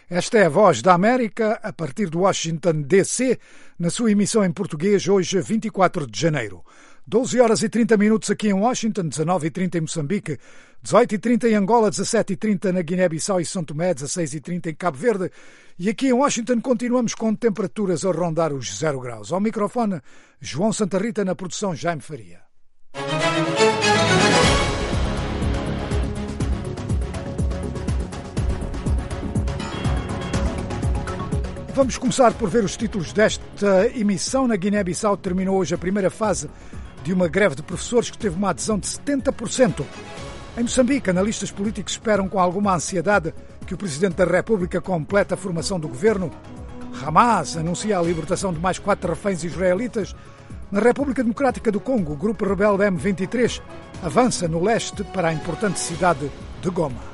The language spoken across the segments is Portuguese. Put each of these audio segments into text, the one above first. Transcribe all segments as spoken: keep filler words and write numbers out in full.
Esta é a Voz da América, a partir de Washington, D C, na sua emissão em português, hoje, vinte e quatro de janeiro. doze horas e trinta minutos aqui em Washington, dezanove e trinta em Moçambique, dezoito e trinta em Angola, dezassete e trinta na Guiné-Bissau e São Tomé, dezasseis e trinta em Cabo Verde. E aqui em Washington continuamos com temperaturas a rondar os zero graus. Ao microfone, João Santa Rita, na produção Jaime Faria. Vamos começar por ver os títulos desta emissão. Na Guiné-Bissau terminou hoje a primeira fase de uma greve de professores que teve uma adesão de setenta por cento. Em Moçambique, analistas políticos esperam com alguma ansiedade que o Presidente da República complete a formação do governo. Hamas anuncia a libertação de mais quatro reféns israelitas. Na República Democrática do Congo, o grupo rebelde M vinte e três avança no leste para a importante cidade de Goma.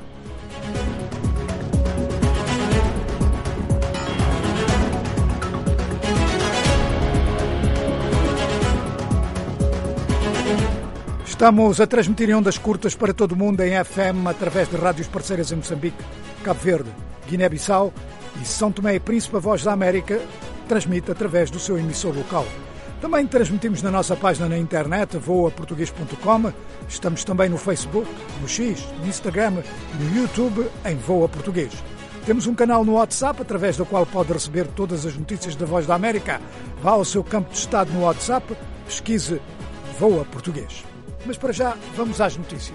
Estamos a transmitir em ondas curtas para todo o mundo em F M através de rádios parceiras em Moçambique, Cabo Verde, Guiné-Bissau e São Tomé e Príncipe. A Voz da América transmite através do seu emissor local. Também transmitimos na nossa página na internet, voa português ponto com. Estamos também no Facebook, no X, no Instagram e no YouTube em Voa Português. Temos um canal no WhatsApp através do qual pode receber todas as notícias da Voz da América. Vá ao seu campo de estado no WhatsApp, pesquise Voa Português. Mas para já, vamos às notícias.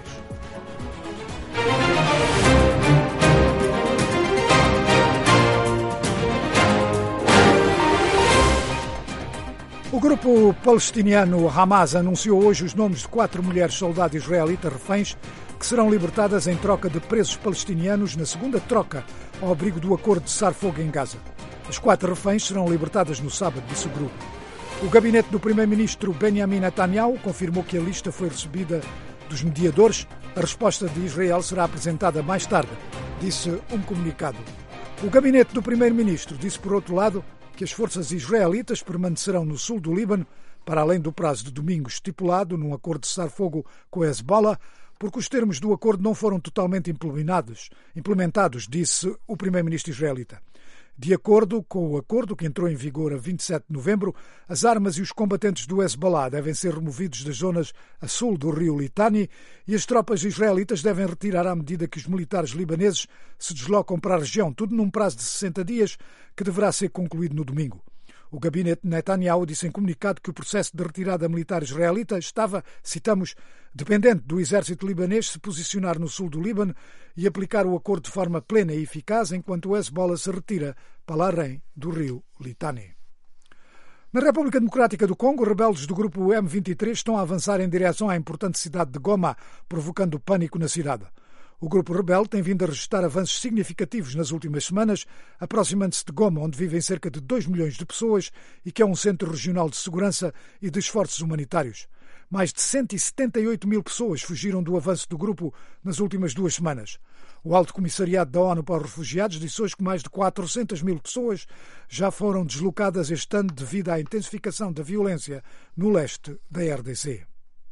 O grupo palestiniano Hamas anunciou hoje os nomes de quatro mulheres soldado israelitas reféns que serão libertadas em troca de presos palestinianos na segunda troca ao abrigo do acordo de cessar-fogo em Gaza. As quatro reféns serão libertadas no sábado, disse o grupo. O gabinete do primeiro-ministro Benjamin Netanyahu confirmou que a lista foi recebida dos mediadores. A resposta de Israel será apresentada mais tarde, disse um comunicado. O gabinete do primeiro-ministro disse, por outro lado, que as forças israelitas permanecerão no sul do Líbano para além do prazo de domingo estipulado num acordo de cessar-fogo com a Hezbollah, porque os termos do acordo não foram totalmente implementados, implementados, disse o primeiro-ministro israelita. De acordo com o acordo que entrou em vigor a vinte e sete de novembro, as armas e os combatentes do Hezbollah devem ser removidos das zonas a sul do rio Litani e as tropas israelitas devem retirar à medida que os militares libaneses se deslocam para a região, tudo num prazo de sessenta dias que deverá ser concluído no domingo. O gabinete de Netanyahu disse em comunicado que o processo de retirada militar israelita estava, citamos, dependente do exército libanês se posicionar no sul do Líbano e aplicar o acordo de forma plena e eficaz enquanto o Hezbollah se retira para além do rio Litani. Na República Democrática do Congo, rebeldes do grupo M vinte e três estão a avançar em direção à importante cidade de Goma, provocando pânico na cidade. O grupo rebelde tem vindo a registrar avanços significativos nas últimas semanas, aproximando-se de Goma, onde vivem cerca de dois milhões de pessoas e que é um centro regional de segurança e de esforços humanitários. Mais de cento e setenta e oito mil pessoas fugiram do avanço do grupo nas últimas duas semanas. O Alto Comissariado da ONU para os Refugiados disse hoje que mais de quatrocentas mil pessoas já foram deslocadas este ano devido à intensificação da violência no leste da R D C.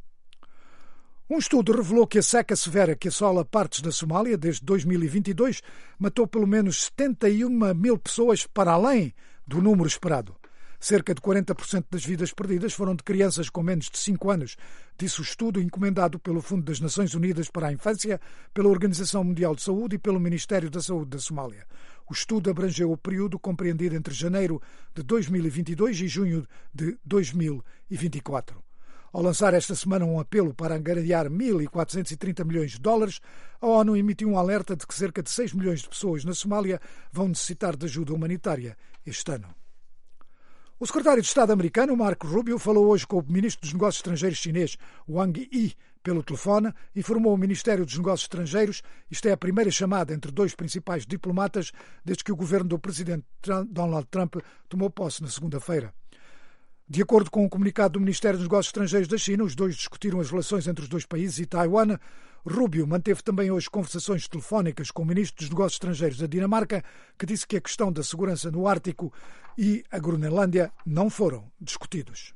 Um estudo revelou que a seca severa que assola partes da Somália desde dois mil e vinte e dois matou pelo menos setenta e uma mil pessoas para além do número esperado. Cerca de quarenta por cento das vidas perdidas foram de crianças com menos de cinco anos, disse o estudo encomendado pelo Fundo das Nações Unidas para a Infância, pela Organização Mundial de Saúde e pelo Ministério da Saúde da Somália. O estudo abrangeu o período compreendido entre janeiro de dois mil e vinte e dois e junho de dois mil e vinte e quatro. Ao lançar esta semana um apelo para angariar mil quatrocentos e trinta milhões de dólares, a ONU emitiu um alerta de que cerca de seis milhões de pessoas na Somália vão necessitar de ajuda humanitária este ano. O secretário de Estado americano, Marco Rubio, falou hoje com o ministro dos Negócios Estrangeiros chinês, Wang Yi, pelo telefone, informou o Ministério dos Negócios Estrangeiros. Isto é a primeira chamada entre dois principais diplomatas desde que o governo do presidente Donald Trump tomou posse na segunda-feira. De acordo com o comunicado do Ministério dos Negócios Estrangeiros da China, os dois discutiram as relações entre os dois países e Taiwan. Rubio manteve também hoje conversações telefónicas com o Ministro dos Negócios Estrangeiros da Dinamarca, que disse que a questão da segurança no Ártico e a Groenlândia não foram discutidos.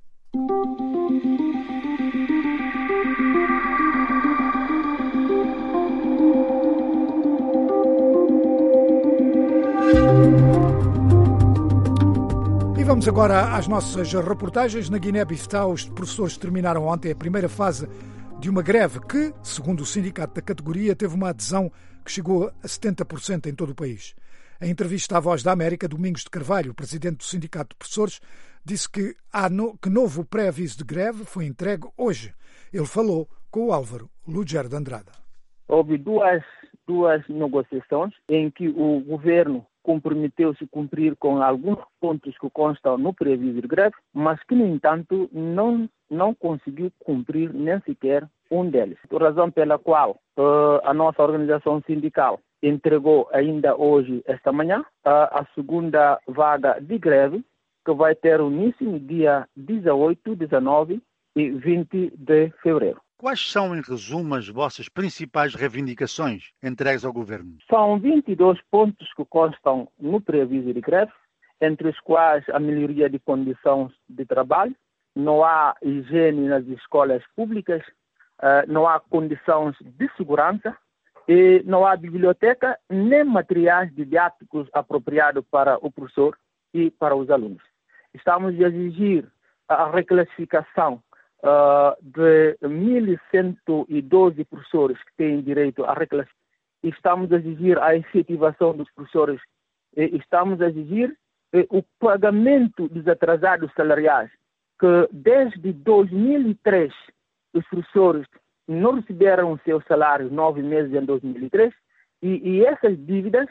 Vamos agora às nossas reportagens. Na Guiné-Bissau, os professores terminaram ontem a primeira fase de uma greve que, segundo o sindicato da categoria, teve uma adesão que chegou a setenta por cento em todo o país. Em entrevista à Voz da América, Domingos de Carvalho, presidente do Sindicato de Professores, disse que, há no, que novo pré-aviso de greve foi entregue hoje. Ele falou com o Álvaro Lugero de Andrada. Houve duas, duas negociações em que o governo comprometeu-se a cumprir com alguns pontos que constam no pré-aviso de greve, mas que, no entanto, não, não conseguiu cumprir nem sequer um deles. A razão pela qual uh, a nossa organização sindical entregou ainda hoje, esta manhã, uh, a segunda vaga de greve, que vai ter início no dia dezoito, dezenove e vinte de fevereiro. Quais são, em resumo, as vossas principais reivindicações entregues ao governo? São vinte e dois pontos que constam no pré-aviso de greve, entre os quais a melhoria de condições de trabalho, não há higiene nas escolas públicas, não há condições de segurança e não há biblioteca nem materiais didáticos apropriados para o professor e para os alunos. Estamos a exigir a reclassificação Uh, de mil cento e doze professores que têm direito a reclassificação. Estamos a exigir a efetivação dos professores. E estamos a exigir eh, o pagamento dos atrasados salariais, que desde dois mil e três os professores não receberam o seu salário nove meses em dois mil e três e, e essas dívidas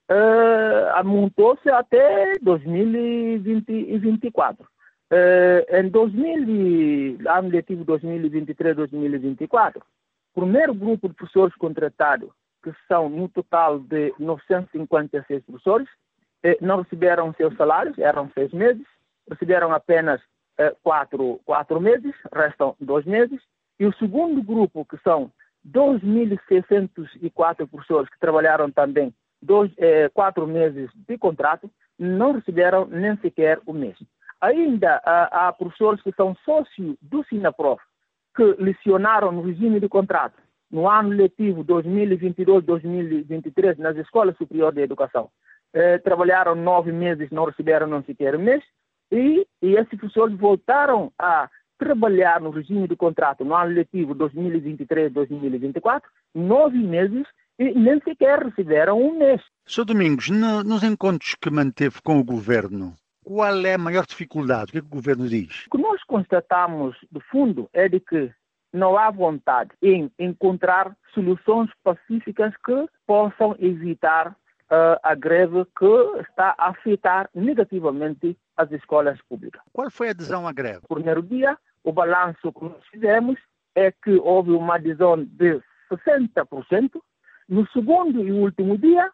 uh, amontou-se até dois mil e vinte e quatro. Uh, em dois mil, ano letivo dois mil e vinte e três, dois mil e vinte e quatro, o primeiro grupo de professores contratados, que são no total de novecentos e cinquenta e seis professores, eh, não receberam seus salários, eram seis meses, receberam apenas eh, quatro, quatro meses, restam dois meses, e o segundo grupo, que são dois mil seiscentos e quatro professores que trabalharam também dois, eh, quatro meses de contrato, não receberam nem sequer o mês. Ainda há, há professores que são sócios do SINAPROF, que lecionaram no regime de contrato no ano letivo dois mil e vinte e dois, dois mil e vinte e três nas escolas superiores de educação. Eh, trabalharam nove meses, não receberam nem sequer um mês, e, e esses professores voltaram a trabalhar no regime de contrato no ano letivo dois mil e vinte e três, dois mil e vinte e quatro, nove meses, e nem sequer receberam um mês. senhor Domingos, no, nos encontros que manteve com o governo, qual é a maior dificuldade? O que é que o governo diz? O que nós constatamos, de fundo, é de que não há vontade em encontrar soluções pacíficas que possam evitar uh, a greve que está a afetar negativamente as escolas públicas. Qual foi a adesão à greve? No primeiro dia, o balanço que nós fizemos é que houve uma adesão de sessenta por cento. No segundo e último dia,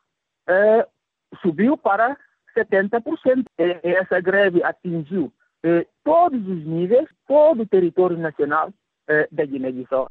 uh, subiu para setenta por cento. Essa greve atingiu eh, todos os níveis, todo o território nacional eh, da Guiné-Bissau.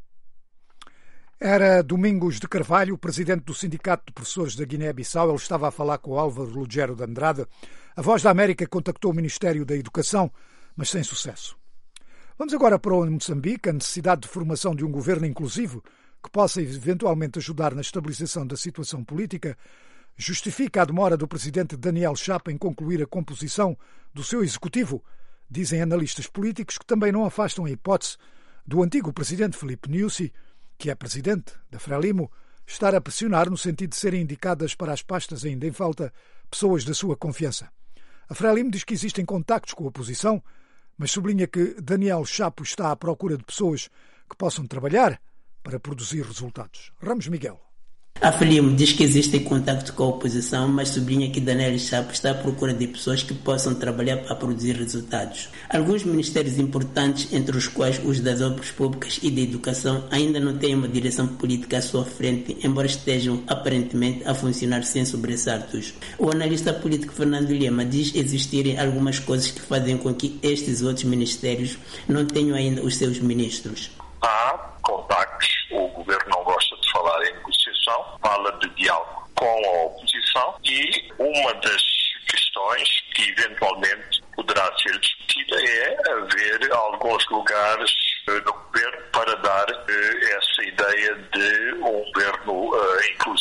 Era Domingos de Carvalho, presidente do Sindicato de Professores da Guiné-Bissau. Ele estava a falar com o Álvaro Lugero de Andrada. A Voz da América contactou o Ministério da Educação, mas sem sucesso. Vamos agora para o Moçambique. A necessidade de formação de um governo inclusivo que possa eventualmente ajudar na estabilização da situação política justifica a demora do presidente Daniel Chapo em concluir a composição do seu executivo, dizem analistas políticos que também não afastam a hipótese do antigo presidente Filipe Nyusi, que é presidente da Frelimo, estar a pressionar no sentido de serem indicadas para as pastas ainda em falta pessoas da sua confiança. A Frelimo diz que existem contactos com a oposição, mas sublinha que Daniel Chapo está à procura de pessoas que possam trabalhar para produzir resultados. Ramos Miguel. A Frelimo diz que existe contato com a oposição, mas sublinha que Daniel Chapo está à procura de pessoas que possam trabalhar para produzir resultados. Alguns ministérios importantes, entre os quais os das obras públicas e da educação, ainda não têm uma direção política à sua frente, embora estejam aparentemente a funcionar sem sobressaltos. O analista político Fernando Lema diz existirem algumas coisas que fazem com que estes outros ministérios não tenham ainda os seus ministros. Há contactos, o governo não gosta de falar em negociação, fala de diálogo com a oposição e uma das questões que eventualmente poderá ser discutida é haver alguns lugares no governo para dar essa ideia de um governo uh, inclusivo.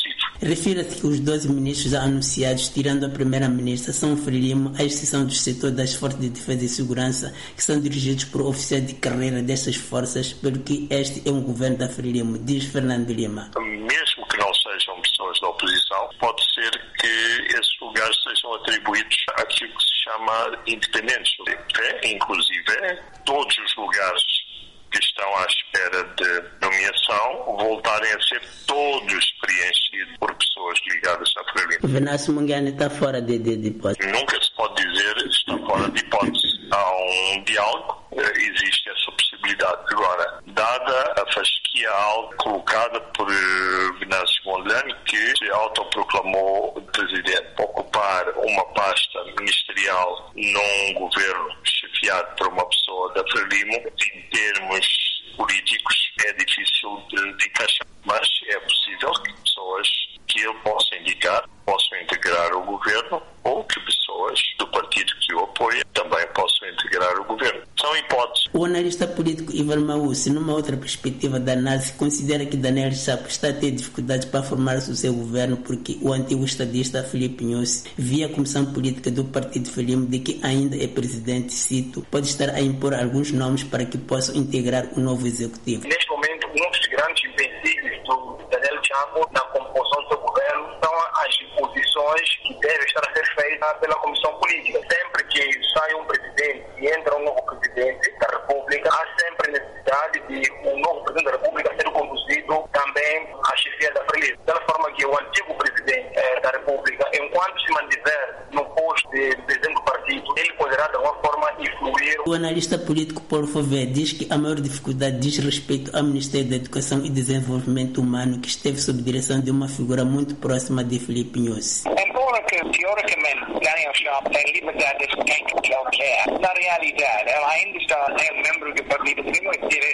Refira-se que os doze ministros anunciados, tirando a primeira-ministra, são Frelimo, à exceção do setor das Forças de Defesa e Segurança, que são dirigidos por oficiais de carreira destas forças, pelo que este é um governo da Frelimo, diz Fernando Lima. Mesmo que não sejam pessoas da oposição, pode ser que esses lugares sejam atribuídos àquilo que se chama independentes. É, inclusive, todos os lugares que estão à espera de nomeação voltarem a ser todos preenchidos por pessoas ligadas à Frelimo. O Venâncio Munguiane está fora de, de, de hipótese. Nunca se pode dizer está fora de hipótese. Há um diálogo, existe essa possibilidade. Agora, dada a fasquia alta colocada por Venâncio Munguiane, que se autoproclamou presidente, ocupar uma pasta ministerial num governo chefiado por uma pessoa da Frelimo, em termos políticos, é difícil de, de encaixar. Mas é possível que pessoas que ele possa indicar possam integrar o governo ou que pessoas do partido que o apoia também possam integrar o governo. São hipóteses. O analista político Ivan Maúci, numa outra perspectiva da análise, considera que Daniel Chapo está a ter dificuldades para formar o seu governo porque o antigo estadista Filipe Nhosse, via a Comissão Política do Partido Frelimo, de que ainda é presidente, cito, pode estar a impor alguns nomes para que possam integrar o novo executivo. Neste momento, um dos grandes empecilhos do Daniel Chapo na composição do seu governo são as imposições que devem estar a ser feitas pela Comissão Política. Sempre que sai um presidente e entra um novo presidente da República, há sempre necessidade de um novo presidente da República ser conduzido também à chefia da Frelimo. De tal forma que o antigo presidente eh, da República, enquanto se mantiver no posto de presidente do partido, ele poderá de alguma forma influir. O analista político Paulo Fové diz que a maior dificuldade diz respeito ao Ministério da Educação e Desenvolvimento Humano, que esteve sob direção de uma figura muito próxima de Filipe Nhosse. Embora que, teoricamente, Daniel Chapo tem liberdade de quem que ele quer, na realidade, ela ainda está é membro do Partido Frelimo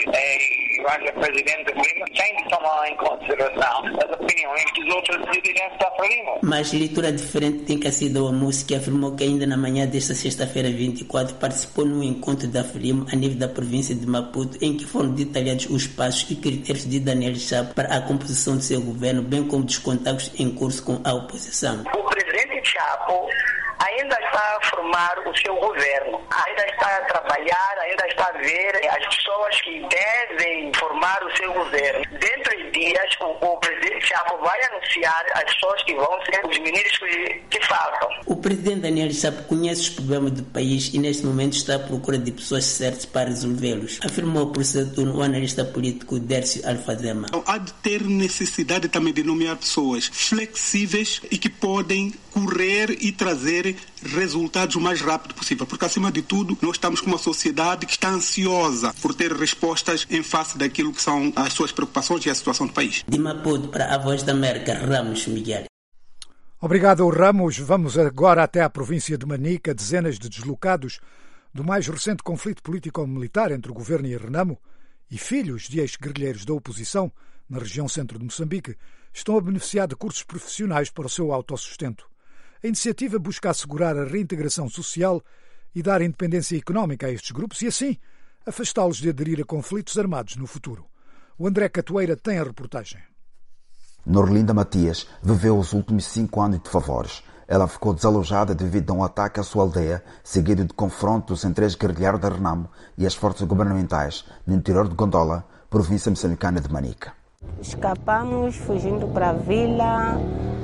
e é presidente do Frelimo, tem de tomar em consideração as opiniões dos outros presidentes da Frelimo. Mas leitura diferente tem Cacida Wamusi, que afirmou que ainda na manhã desta sexta-feira vinte e quatro participou num encontro da Frelimo a nível da província de Maputo, em que foram detalhados os passos e critérios de Daniel Chapo para a composição do seu governo, bem como dos contactos em curso com a oposição. O presidente Chapo ainda está a formar o seu governo, ainda está a trabalhar, ainda está a ver as pessoas que devem formar o seu governo. Dentro de dias, o, o presidente Chapo vai anunciar as pessoas que vão ser os ministros que, que faltam. O presidente Daniel Chapo conhece os problemas do país e neste momento está à procura de pessoas certas para resolvê-los, afirmou por seu turno o analista político Dércio Alfazema. Há de ter necessidade também de nomear pessoas flexíveis e que podem correr e trazer resultados o mais rápido possível, porque acima de tudo nós estamos com uma sociedade que está ansiosa por ter respostas em face daquilo que são as suas preocupações e a situação do país. De Maputo para a Voz da América, Ramos Miguel. Obrigado, Ramos. Vamos agora até à província de Manica. Dezenas de deslocados do mais recente conflito político-militar entre o governo e a Renamo e filhos de ex-guerrilheiros da oposição na região centro de Moçambique estão a beneficiar de cursos profissionais para o seu autossustento. A iniciativa busca assegurar a reintegração social e dar independência económica a estes grupos e, assim, afastá-los de aderir a conflitos armados no futuro. O André Catoeira tem a reportagem. Norlinda Matias viveu os últimos cinco anos de favores. Ela ficou desalojada devido a um ataque à sua aldeia, seguido de confrontos entre ex-guerrilheiros da Renamo e as forças governamentais no interior de Gondola, província moçambicana de Manica. Escapamos fugindo para a vila,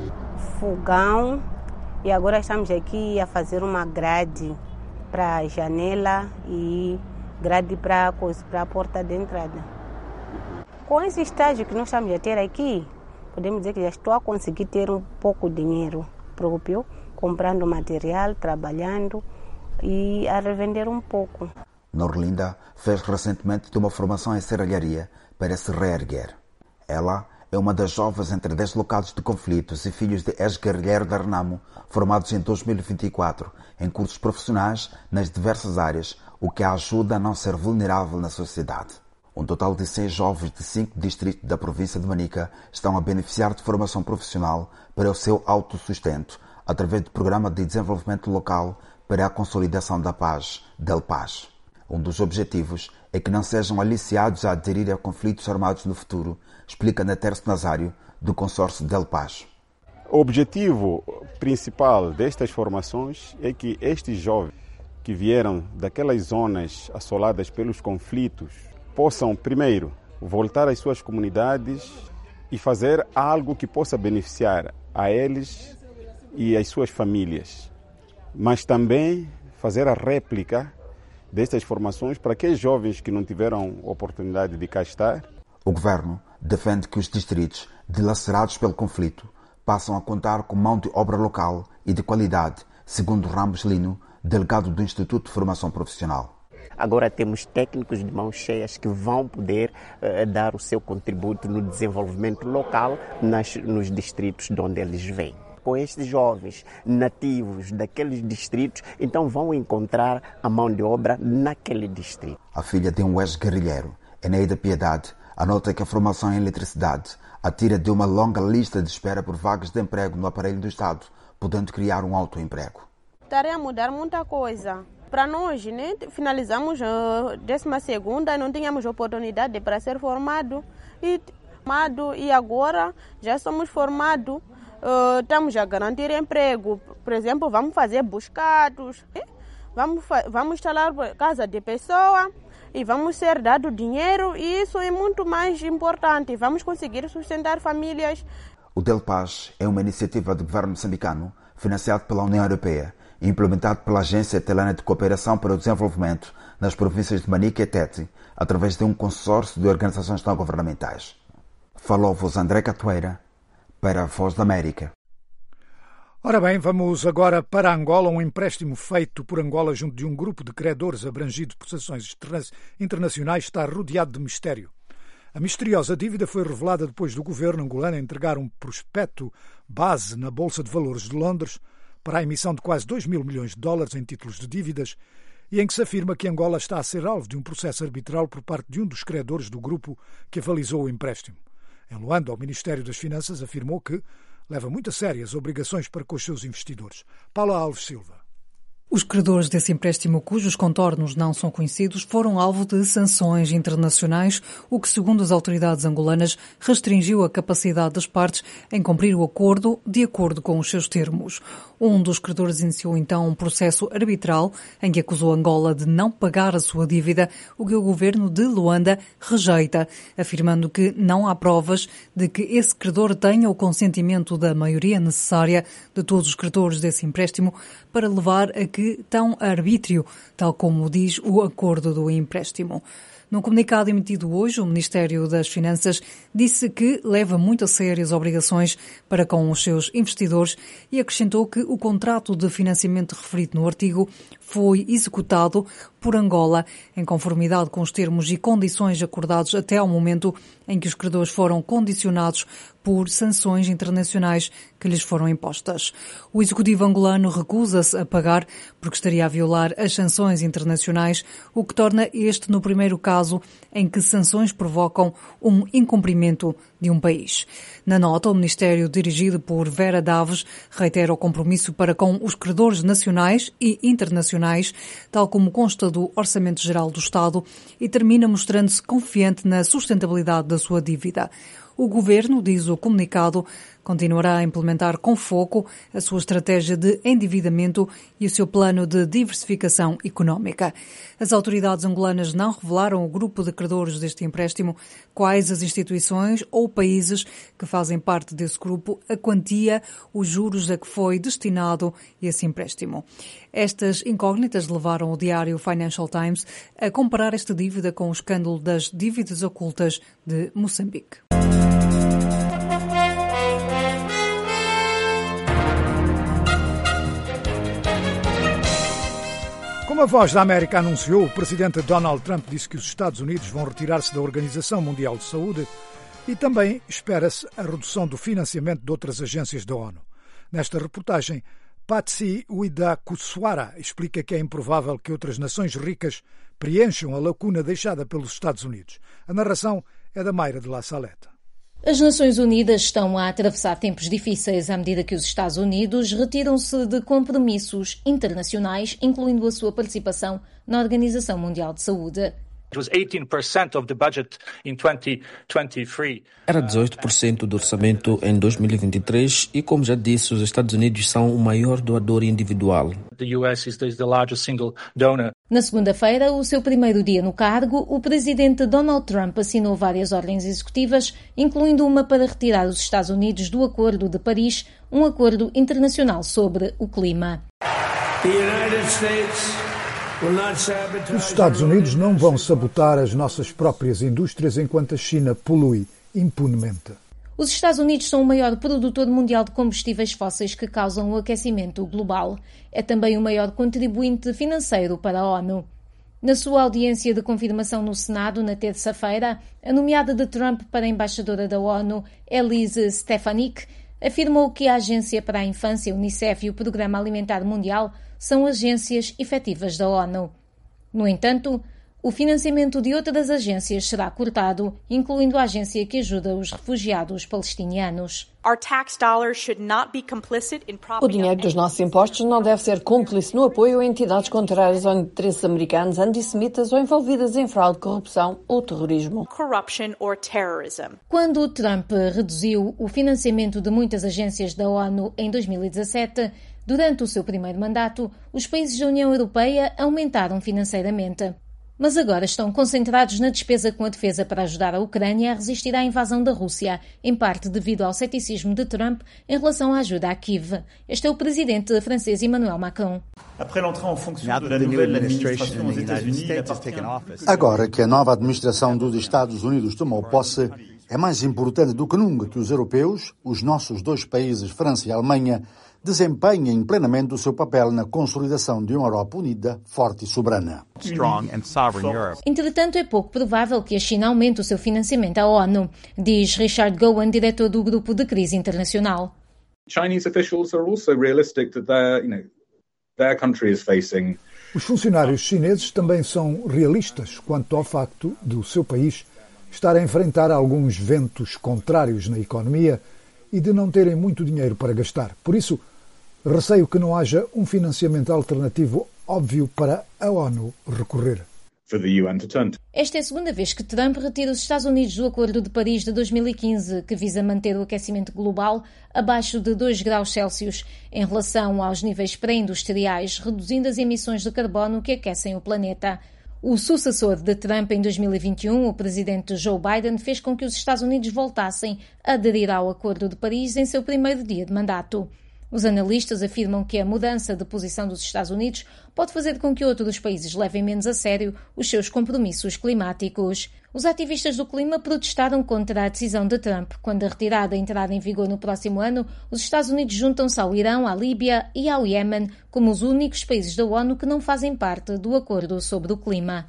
fogão, e agora estamos aqui a fazer uma grade para a janela e grade para a, para a porta de entrada. Com esse estágio que nós estamos a ter aqui, podemos dizer que já estou a conseguir ter um pouco de dinheiro próprio, comprando material, trabalhando e a revender um pouco. Norlinda fez recentemente de uma formação em serralharia para se reerguer. Ela é uma das jovens entre deslocados de conflitos e filhos de ex-guerrilheiros da Renamo, formados em dois mil e vinte e quatro em cursos profissionais nas diversas áreas, o que a ajuda a não ser vulnerável na sociedade. Um total de seis jovens de cinco distritos da província de Manica estão a beneficiar de formação profissional para o seu autossustento, através do Programa de Desenvolvimento Local para a Consolidação da Paz, DELPAZ. Um dos objetivos é que não sejam aliciados a aderir a conflitos armados no futuro, explica Natércio Nazário, do consórcio DELPAZ. O objetivo principal destas formações é que estes jovens que vieram daquelas zonas assoladas pelos conflitos possam, primeiro, voltar às suas comunidades e fazer algo que possa beneficiar a eles e as suas famílias, mas também fazer a réplica destas formações para aqueles jovens que não tiveram oportunidade de cá estar. O governo defende que os distritos dilacerados pelo conflito passam a contar com mão de obra local e de qualidade, segundo Ramos Lino, delegado do Instituto de Formação Profissional. Agora temos técnicos de mãos cheias que vão poder uh, dar o seu contributo no desenvolvimento local nas, nos distritos de onde eles vêm. Com estes jovens nativos daqueles distritos, então vão encontrar a mão de obra naquele distrito. A filha de um ex-guerrilheiro, Eneida Piedade, anota que a formação em eletricidade a tira de uma longa lista de espera por vagas de emprego no aparelho do Estado, podendo criar um autoemprego. Estaria a mudar muita coisa. Para nós, né, finalizamos a décima segunda, não tínhamos oportunidade para ser formado e, formado, e agora já somos formados, uh, estamos a garantir emprego. Por exemplo, vamos fazer buscados, né? vamos, vamos instalar casa de pessoa e vamos ser dado dinheiro, e isso é muito mais importante. Vamos conseguir sustentar famílias. O Delpaz é uma iniciativa do governo moçambicano, financiado pela União Europeia, implementado pela Agência Telana de Cooperação para o Desenvolvimento nas províncias de Manica e Tete, através de um consórcio de organizações não governamentais. Falou-vos André Catoeira, para a Voz da América. Ora bem, vamos agora para Angola. Um empréstimo feito por Angola junto de um grupo de credores abrangido por sanções internacionais está rodeado de mistério. A misteriosa dívida foi revelada depois do governo angolano entregar um prospecto base na Bolsa de Valores de Londres para a emissão de quase dois mil milhões de dólares em títulos de dívidas, e em que se afirma que Angola está a ser alvo de um processo arbitral por parte de um dos credores do grupo que avalizou o empréstimo. Em Luanda, o Ministério das Finanças afirmou que leva muito a sério as obrigações para com os seus investidores. Paula Alves Silva. Os credores desse empréstimo, cujos contornos não são conhecidos, foram alvo de sanções internacionais, o que, segundo as autoridades angolanas, restringiu a capacidade das partes em cumprir o acordo de acordo com os seus termos. Um dos credores iniciou então um processo arbitral em que acusou Angola de não pagar a sua dívida, o que o governo de Luanda rejeita, afirmando que não há provas de que esse credor tenha o consentimento da maioria necessária de todos os credores desse empréstimo para levar a que estão a arbítrio, tal como diz o acordo do empréstimo. Num comunicado emitido hoje, o Ministério das Finanças disse que leva muito a sério as obrigações para com os seus investidores e acrescentou que o contrato de financiamento referido no artigo foi executado por Angola em conformidade com os termos e condições acordados até ao momento em que os credores foram condicionados por sanções internacionais que lhes foram impostas. O executivo angolano recusa-se a pagar porque estaria a violar as sanções internacionais, o que torna este no primeiro caso em que sanções provocam um incumprimento de um país. Na nota, o Ministério, dirigido por Vera Daves, reitera o compromisso para com os credores nacionais e internacionais, tal como consta do Orçamento Geral do Estado, e termina mostrando-se confiante na sustentabilidade da sua dívida. O Governo, diz o comunicado, continuará a implementar com foco a sua estratégia de endividamento e o seu plano de diversificação económica. As autoridades angolanas não revelaram o grupo de credores deste empréstimo, quais as instituições ou países que fazem parte desse grupo, a quantia, os juros a que foi destinado esse empréstimo. Estas incógnitas levaram o diário Financial Times a comparar esta dívida com o escândalo das dívidas ocultas de Moçambique. Como a Voz da América anunciou, o presidente Donald Trump disse que os Estados Unidos vão retirar-se da Organização Mundial de Saúde e também espera-se a redução do financiamento de outras agências da ONU. Nesta reportagem, Patsy Widakuswara explica que é improvável que outras nações ricas preencham a lacuna deixada pelos Estados Unidos. A narração é da Mayra de La Saleta. As Nações Unidas estão a atravessar tempos difíceis à medida que os Estados Unidos retiram-se de compromissos internacionais, incluindo a sua participação na Organização Mundial de Saúde. Era dezoito por cento do orçamento em dois mil e vinte e três e, como já disse, os Estados Unidos são o maior doador individual. Na segunda-feira, o seu primeiro dia no cargo, o presidente Donald Trump assinou várias ordens executivas, incluindo uma para retirar os Estados Unidos do Acordo de Paris, um acordo internacional sobre o clima. Os Estados Unidos não vão sabotar as nossas próprias indústrias enquanto a China polui impunemente. Os Estados Unidos são o maior produtor mundial de combustíveis fósseis que causam o aquecimento global. É também o maior contribuinte financeiro para a ONU. Na sua audiência de confirmação no Senado, na terça-feira, a nomeada de Trump para a embaixadora da ONU, Elise Stefanik, afirmou que a Agência para a Infância, Unicef, e o Programa Alimentar Mundial são agências efetivas da ONU. No entanto, o financiamento de outras agências será cortado, incluindo a agência que ajuda os refugiados palestinianos. O dinheiro dos nossos impostos não deve ser cúmplice no apoio a entidades contrárias aos interesses americanos, antissemitas ou envolvidas em fraude, corrupção ou terrorismo. Quando Trump reduziu o financiamento de muitas agências da ONU em dois mil e dezassete, durante o seu primeiro mandato, os países da União Europeia aumentaram financeiramente. Mas agora estão concentrados na despesa com a defesa para ajudar a Ucrânia a resistir à invasão da Rússia, em parte devido ao ceticismo de Trump em relação à ajuda a Kiev. Este é o presidente francês Emmanuel Macron. Agora que a nova administração dos Estados Unidos tomou posse, é mais importante do que nunca que os europeus, os nossos dois países, França e Alemanha, desempenhem plenamente o seu papel na consolidação de uma Europa unida, forte e soberana. Entretanto, é pouco provável que a China aumente o seu financiamento à ONU, diz Richard Gowan, diretor do Grupo de Crise Internacional. Os funcionários chineses também são realistas quanto ao facto de o seu país estar a enfrentar alguns ventos contrários na economia e de não terem muito dinheiro para gastar. Por isso, receio que não haja um financiamento alternativo óbvio para a ONU recorrer. Esta é a segunda vez que Trump retira os Estados Unidos do Acordo de Paris de dois mil e quinze, que visa manter o aquecimento global abaixo de dois graus Celsius em relação aos níveis pré-industriais, reduzindo as emissões de carbono que aquecem o planeta. O sucessor de Trump em dois mil e vinte e um, o presidente Joe Biden, fez com que os Estados Unidos voltassem a aderir ao Acordo de Paris em seu primeiro dia de mandato. Os analistas afirmam que a mudança de posição dos Estados Unidos pode fazer com que outros países levem menos a sério os seus compromissos climáticos. Os ativistas do clima protestaram contra a decisão de Trump. Quando a retirada entrar em vigor no próximo ano, os Estados Unidos juntam-se ao Irão, à Líbia e ao Iémen como os únicos países da ONU que não fazem parte do Acordo sobre o Clima.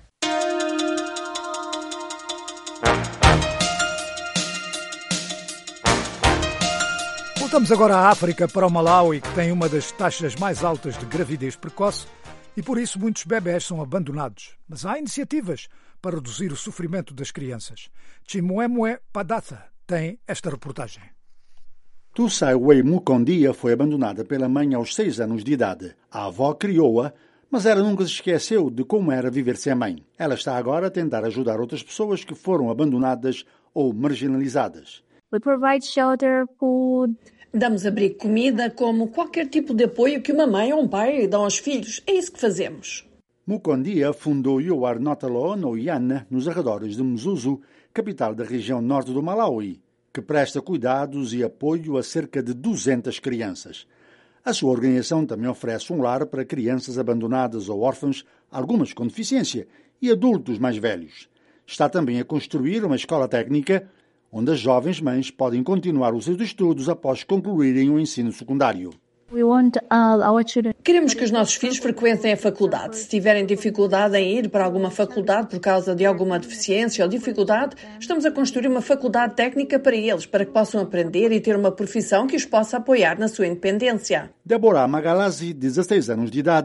Voltamos agora à África, para o Malawi, que tem uma das taxas mais altas de gravidez precoce e por isso muitos bebés são abandonados. Mas há iniciativas para reduzir o sofrimento das crianças. Chimwemwe Padatha tem esta reportagem. Tusaiwei Mukondia foi abandonada pela mãe aos seis anos de idade. A avó criou-a, mas ela nunca se esqueceu de como era viver sem a mãe. Ela está agora a tentar ajudar outras pessoas que foram abandonadas ou marginalizadas. We provide shelter, food. Damos abrigo, comida, como qualquer tipo de apoio que uma mãe ou um pai dão aos filhos. É isso que fazemos. Mukondia fundou You Are Not Alone, ou Yana, nos arredores de Mzuzu, capital da região norte do Malawi, que presta cuidados e apoio a cerca de duzentas crianças. A sua organização também oferece um lar para crianças abandonadas ou órfãs, algumas com deficiência, e adultos mais velhos. Está também a construir uma escola técnica onde as jovens mães podem continuar os seus estudos após concluírem o ensino secundário. We want all our children. Queremos que os nossos filhos frequentem a faculdade. Se tiverem dificuldade em ir para alguma faculdade por causa de alguma deficiência ou dificuldade, estamos a construir uma faculdade técnica para eles, para que possam aprender e ter uma profissão que os possa apoiar na sua independência. Deborah Magalazi, dezesseis anos de idade,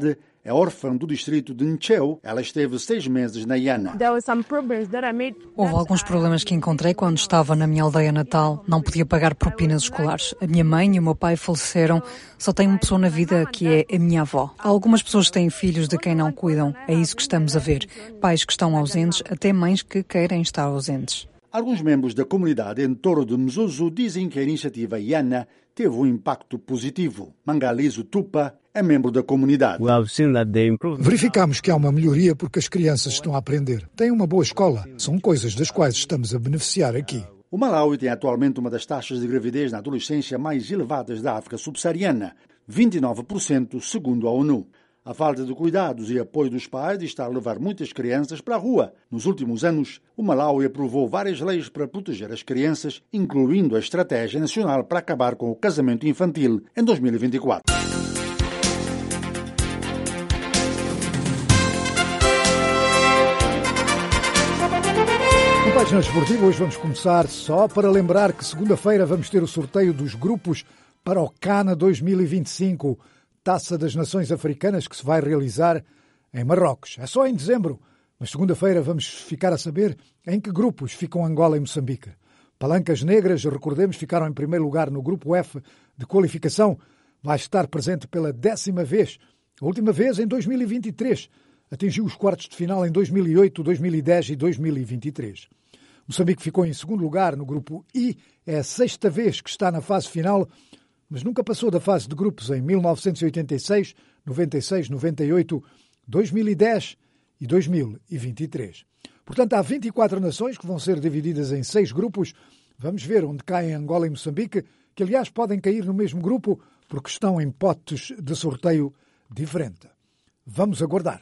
é órfã do distrito de Ncheu. Ela esteve seis meses na Iana. Houve alguns problemas que encontrei quando estava na minha aldeia natal. Não podia pagar propinas escolares. A minha mãe e o meu pai faleceram. Só tenho uma pessoa na vida que é a minha avó. Há algumas pessoas que têm filhos de quem não cuidam. É isso que estamos a ver. Pais que estão ausentes, até mães que querem estar ausentes. Alguns membros da comunidade em torno de Mzuzu dizem que a iniciativa Iana teve um impacto positivo. Mangalizo Tupa é membro da comunidade. Verificamos que há uma melhoria porque as crianças estão a aprender. Têm uma boa escola. São coisas das quais estamos a beneficiar aqui. O Malawi tem atualmente uma das taxas de gravidez na adolescência mais elevadas da África subsaariana, vinte e nove por cento segundo a ONU. A falta de cuidados e apoio dos pais está a levar muitas crianças para a rua. Nos últimos anos, o Malawi aprovou várias leis para proteger as crianças, incluindo a Estratégia Nacional para acabar com o casamento infantil em dois mil e vinte e quatro. No Página Desportiva, hoje vamos começar só para lembrar que segunda-feira vamos ter o sorteio dos grupos para o Cana dois mil e vinte e cinco, Taça das Nações Africanas, que se vai realizar em Marrocos. É só em dezembro, mas segunda-feira vamos ficar a saber em que grupos ficam Angola e Moçambique. Palancas Negras, recordemos, ficaram em primeiro lugar no grupo F de qualificação. Vai estar presente pela décima vez. A última vez em dois mil e vinte e três. Atingiu os quartos de final em dois mil e oito, dois mil e dez e dois mil e vinte e três. Moçambique ficou em segundo lugar no grupo I. É a sexta vez que está na fase final, mas nunca passou da fase de grupos em mil novecentos e oitenta e seis, noventa e seis, noventa e oito, dois mil e dez e dois mil e vinte e três. Portanto, há vinte e quatro nações que vão ser divididas em seis grupos. Vamos ver onde caem Angola e Moçambique, que aliás podem cair no mesmo grupo porque estão em potes de sorteio diferente. Vamos aguardar.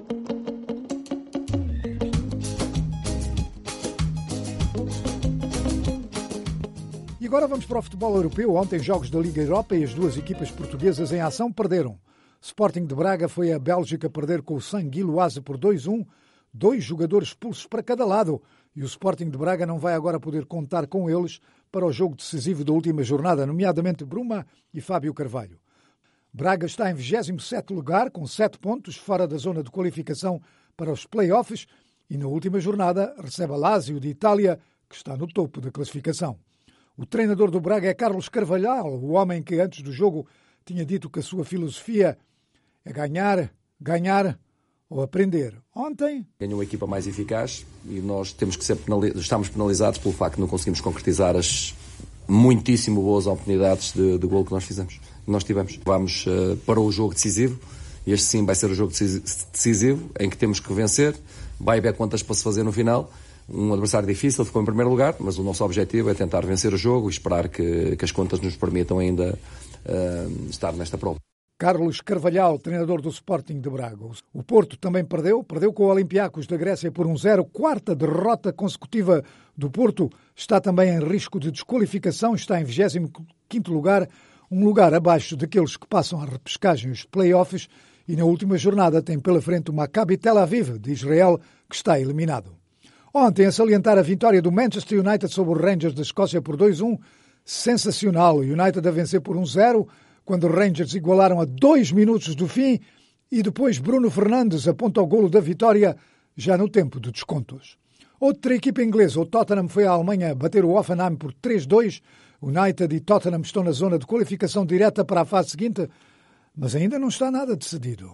E agora vamos para o futebol europeu. Ontem, jogos da Liga Europa e as duas equipas portuguesas em ação perderam. Sporting de Braga foi a Bélgica perder com o Saint-Gilloise por dois a um, dois jogadores expulsos para cada lado. E o Sporting de Braga não vai agora poder contar com eles para o jogo decisivo da última jornada, nomeadamente Bruma e Fábio Carvalho. Braga está em vigésimo sétimo lugar, com sete pontos, fora da zona de qualificação para os play-offs, e na última jornada recebe a Lazio de Itália, que está no topo da classificação. O treinador do Braga é Carlos Carvalhal, o homem que antes do jogo tinha dito que a sua filosofia é ganhar, ganhar ou aprender. Ontem ganhou a equipa mais eficaz e nós temos que ser penalizados, estamos penalizados pelo facto de não conseguirmos concretizar as muitíssimo boas oportunidades de, de golo que nós fizemos, que nós tivemos. Vamos uh, para o jogo decisivo, e este sim vai ser o jogo decisivo, em que temos que vencer, vai haver contas para se fazer no final. Um adversário difícil, ficou em primeiro lugar, mas o nosso objetivo é tentar vencer o jogo e esperar que, que as contas nos permitam ainda uh, estar nesta prova. Carlos Carvalhal, treinador do Sporting de Braga. O Porto também perdeu, perdeu com o Olympiacos da Grécia por um zero, quarta derrota consecutiva do Porto. Está também em risco de desqualificação, está em vigésimo quinto lugar, um lugar abaixo daqueles que passam a repescagem, os play-offs, e na última jornada tem pela frente o Maccabi Tel Aviv, de Israel, que está eliminado. Ontem, a salientar a vitória do Manchester United sobre o Rangers da Escócia por dois a um, sensacional. O United a vencer por um zero, quando os Rangers igualaram a dois minutos do fim, e depois Bruno Fernandes aponta o golo da vitória já no tempo de descontos. Outra equipa inglesa, o Tottenham, foi à Alemanha bater o Hoffenheim por três a dois. United e Tottenham estão na zona de qualificação direta para a fase seguinte, mas ainda não está nada decidido.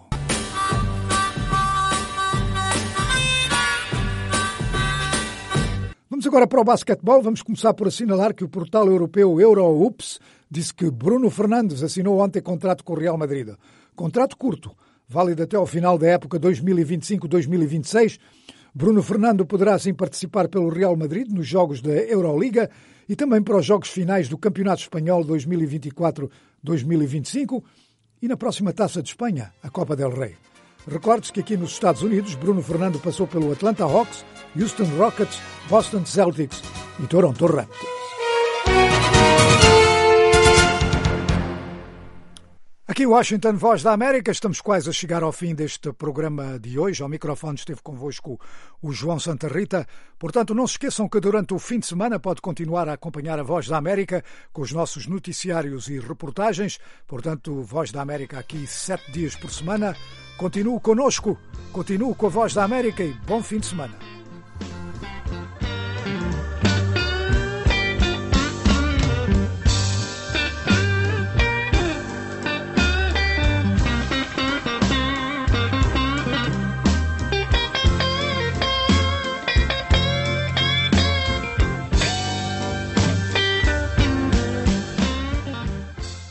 Vamos agora para o basquetebol. Vamos começar por assinalar que o portal europeu EuroHoops disse que Bruno Fernandes assinou ontem contrato com o Real Madrid. Contrato curto, válido até ao final da época dois mil e vinte e cinco dois mil e vinte e seis. Bruno Fernando poderá assim participar pelo Real Madrid nos jogos da Euroliga e também para os jogos finais do Campeonato Espanhol dois mil e vinte e quatro dois mil e vinte e cinco e na próxima Taça de Espanha, a Copa del Rey. Recorde-se que aqui nos Estados Unidos, Bruno Fernando passou pelo Atlanta Hawks, Houston Rockets, Boston Celtics e Toronto Raptors. Aqui Washington, Voz da América, estamos quase a chegar ao fim deste programa de hoje. Ao microfone esteve convosco o João Santa Rita. Portanto, não se esqueçam que durante o fim de semana pode continuar a acompanhar a Voz da América com os nossos noticiários e reportagens. Portanto, Voz da América aqui sete dias por semana. Continue connosco, continue com a Voz da América e bom fim de semana.